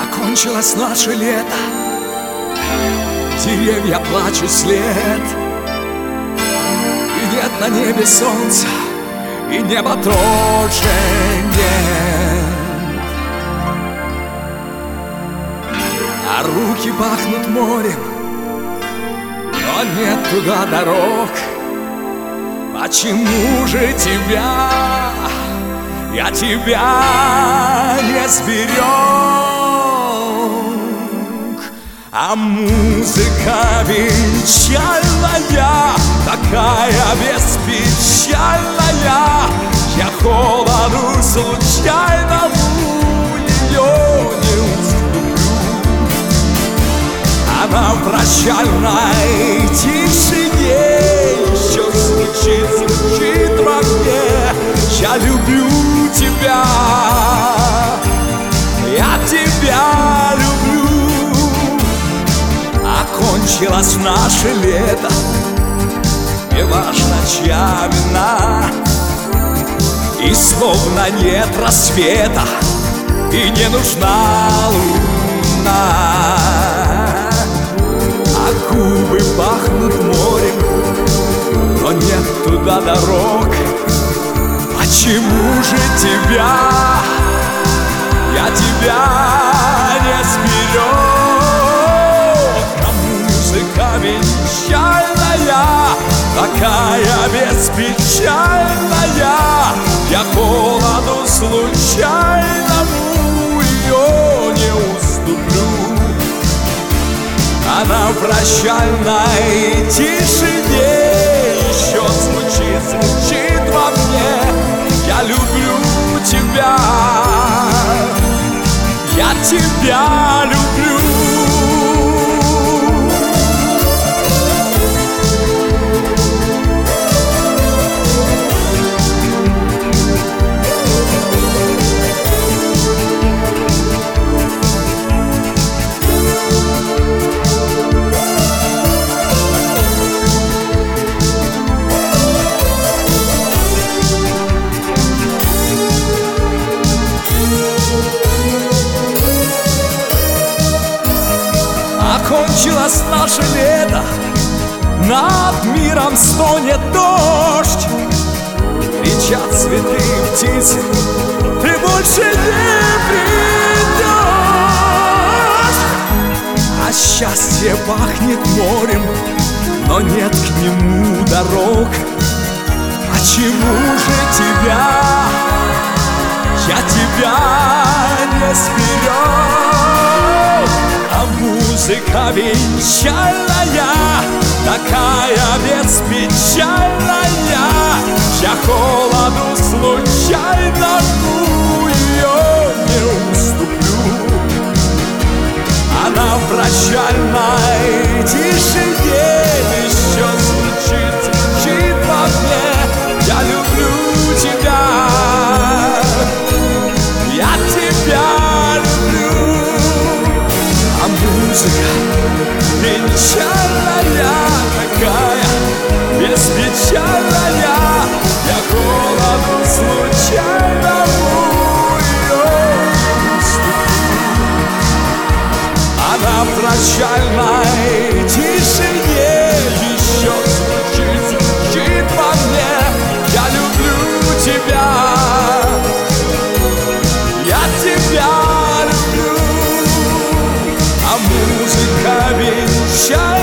Окончилось наше лето, деревья плачут вслед, и нет на небе солнца, и небо тоже нет. А руки пахнут морем, но нет туда дорог. Почему же я тебя не сберег? А музыка печальная, такая беспечальная, я холоду случайному ее не уступлю. Она в прощальной тишине еще звучит во мне: я люблю тебя, я тебя люблю. Окончилось наше лето, не важно, чья вина, и словно нет рассвета, и не нужна луна. А губы пахнут морем, но нет туда дорог. Почему же я тебя не сберег? А музыка венчальная, такая беспечальная, я холоду случайному ее не уступлю. Она в прощальной тишине еще звучит во мне: я люблю тебя, я тебя люблю. Окончилось наше лето, над миром стонет дождь, кричат цветы и птицы: ты больше не придешь. А счастье пахнет морем, но нет к нему дорог. Почему же я тебя не сберег? А музыка венчальная, такая беспечальная, я холоду случайному ее не уступлю. Она в прощальной тишине еще звучит во мне: я люблю тебя, я тебя люблю. А музыка венчальная, такая беспечальная, я холоду случайному ее не уступлю. Она в прощальной тишине еще звучит во мне: я люблю тебя, я тебя люблю. А музыка венчальная,